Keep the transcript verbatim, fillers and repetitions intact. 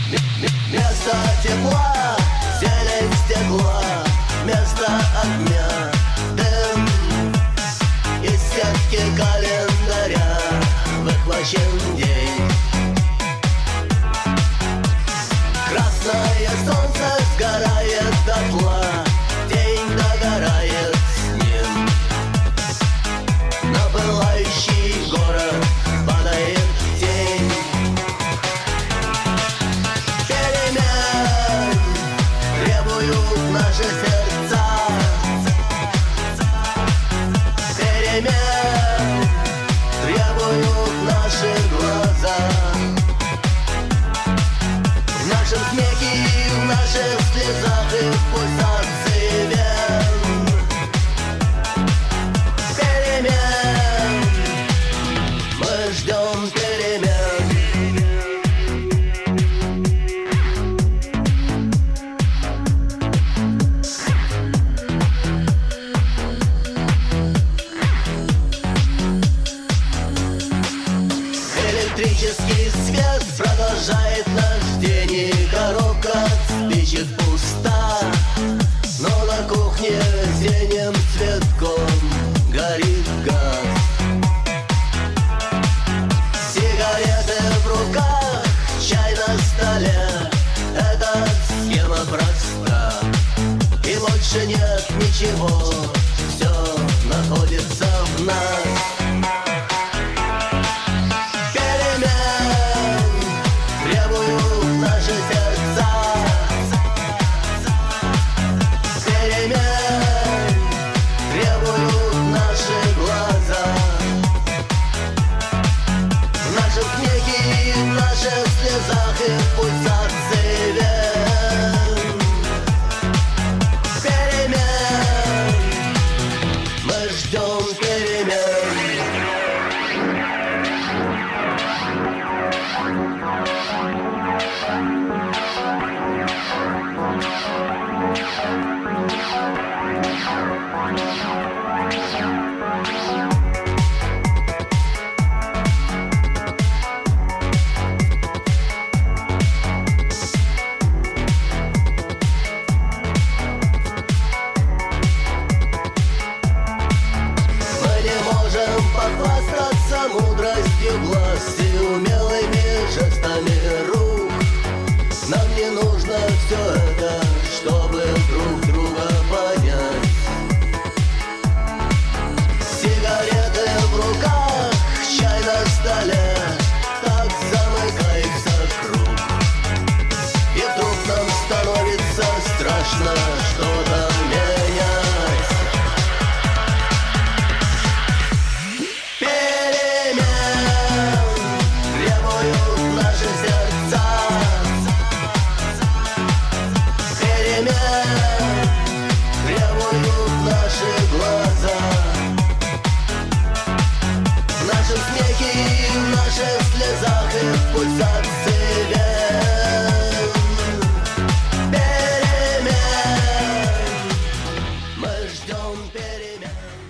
Место тепла, зелень стекла, место огня, дым из сетки календаря, выхвачен день. Красное солнце сгорает дотла, день догорает с ним. На пылающий город падает тень. Перемен требуют наши сердца, перемен требуют наши глаза. В нашем смехе и в наших слезах и в пульсации вен. Перемен, мы ждем перемен. Электрический свет продолжает наш день, и коробка от спичек пуста, но на кухне синим цветком горит газ. Сигареты в руках, чай на столе, эта схема проста, и больше нет ничего, все находится в нас. Наши сердца, перемен требуют наши глаза. В нашем смехе и в наших слезах и в пульсации вен. Перемен, мы ждем перемен. Похвастаться мудростью глаз и умелыми жестами рук. Нам не нужно все это, чтобы друг друга понять. Сигареты в руках, чай на столе, так замыкается круг. И вдруг нам становится страшно что-то менять. Наши сердца, перемен требуют наши глаза. В нашем смехе и в наших слезах и в пульсации вен. Перемен, мы ждем перемен.